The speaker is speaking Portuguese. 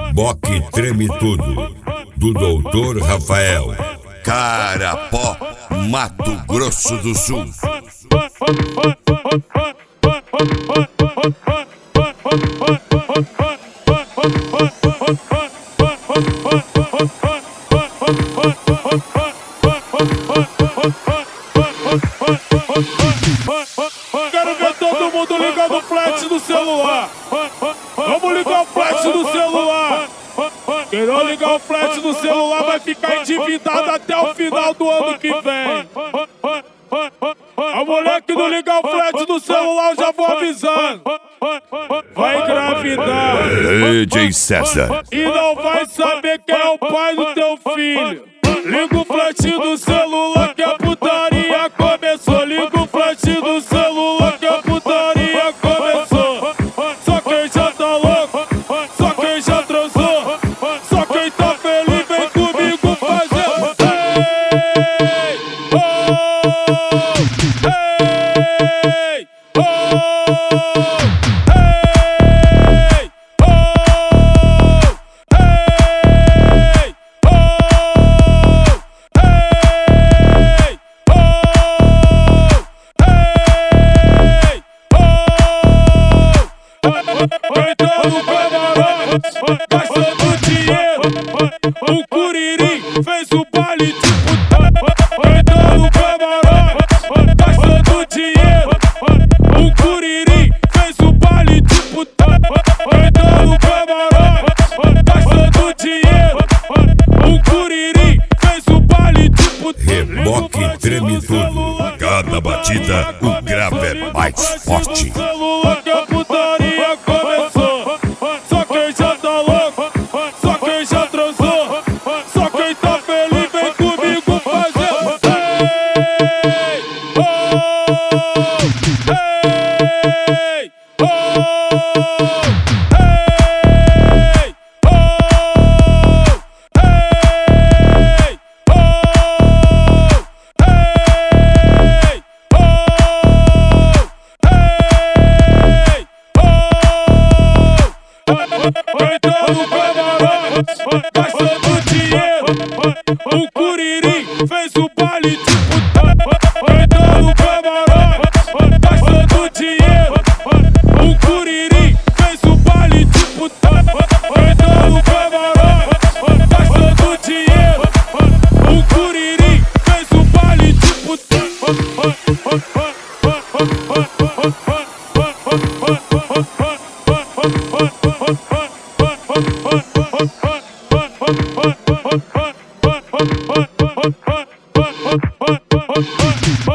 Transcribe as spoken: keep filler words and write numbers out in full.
Reboque Treme Tudo, do doutor Rafael. Carapó, Mato Grosso do Sul. Quero ver todo mundo ligando o flash do celular. Vamos ligar o flash do celular. Quem não ligar o flash do celular vai ficar endividado até o final do ano que vem. A mulher que não ligar o flash do celular, eu já vou avisando. Vai engravidar D J César. e não vai saber quem é o pai do teu filho. Liga o flash do celular que a putaria começou. Liga o flash do celular que a putaria começou. Só quem já tá louco, só quem já transou, só quem tá feliz vem comigo fazer. Hey, oh, hey, oh, hey, oh, hey, oh, hey, oh, Gritando camarote, gastando dinheiro. O Curirim fez o baile de putaria. Gritando camarote, gastando dinheiro. O Curirim fez o baile de putaria. Gritando camarote, gastando dinheiro. O Curirim fez o baile de putaria. Reboque Treme Tudo, cada batida o grave é mais forte. Celular que a putaria começou. Só quem já tá louco, só quem já transou, só quem tá feliz vem comigo fazer. Hey, oh, hey, oh, hey, oh, hey, oh, hey, oh, Gritando camarote, gastando dinheiro. O Curirim fez o baile de putaria. Gritando camarote, gastando dinheiro. O Curirim fez o baile de putaria. Gritando camarote, gastando dinheiro. O Curirim fez o baile de putaria.